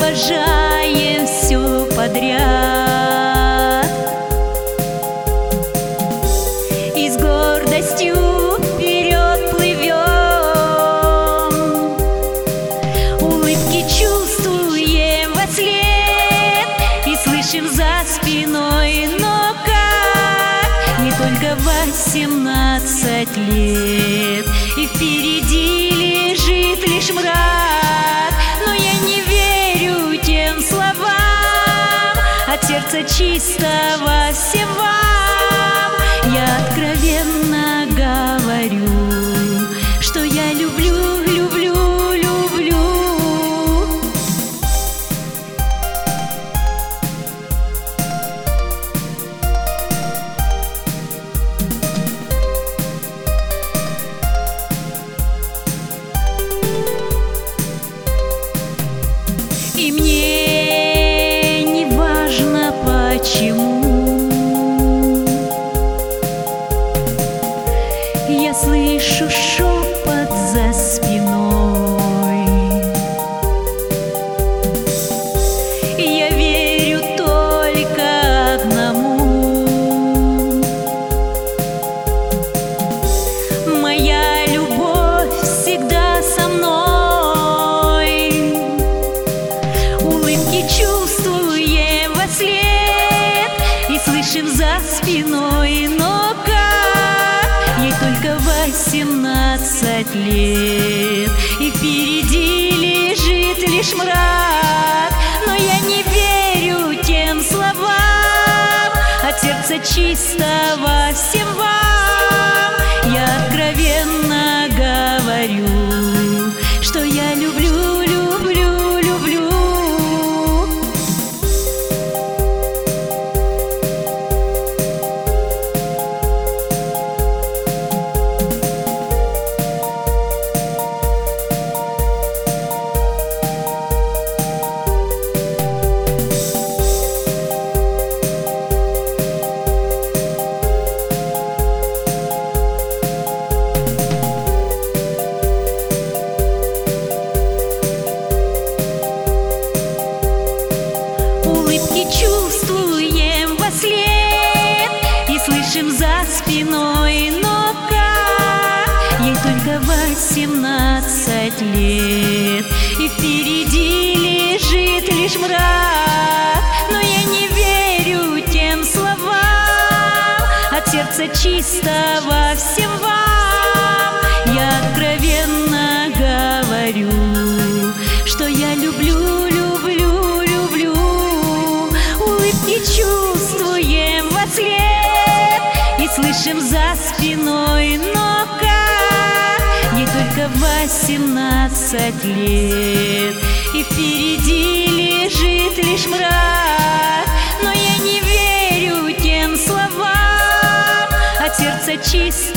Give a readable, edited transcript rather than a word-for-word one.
обожаем все подряд и с гордостью вперед плывем, улыбки чувствуем вослед и слышим за спиной, но как не только 18 лет и впереди лежит лишь мрак, но я не верю тем словам от сердца чистого всем вам. Я откровенно говорю, что я люблю, люблю, люблю. И мне не важно почему я слышу шепот за спиной, я верю только одному: моя любовь всегда со мной. Улыбки чувствуем вослед и слышим за спиной, но как ей только 18 лет и впереди лежит лишь мрак, но я не верю тем словам от сердца чистого всем вам. Я откровенно говорю, что я люблю, люблю, люблю. Улыбки чувствуем вослед и слышим за спиной, но как ей только 18 лет и впереди лежит лишь мрак, но я не верю тем словам от сердца чистого всем вам. Я откровенно говорю, что я люблю, люблю, люблю. Улыбки чувствуем вослед и слышим за спиной, но как ей только 18 лет и впереди лежит лишь мрак, но я не верю тем словам от сердца чистого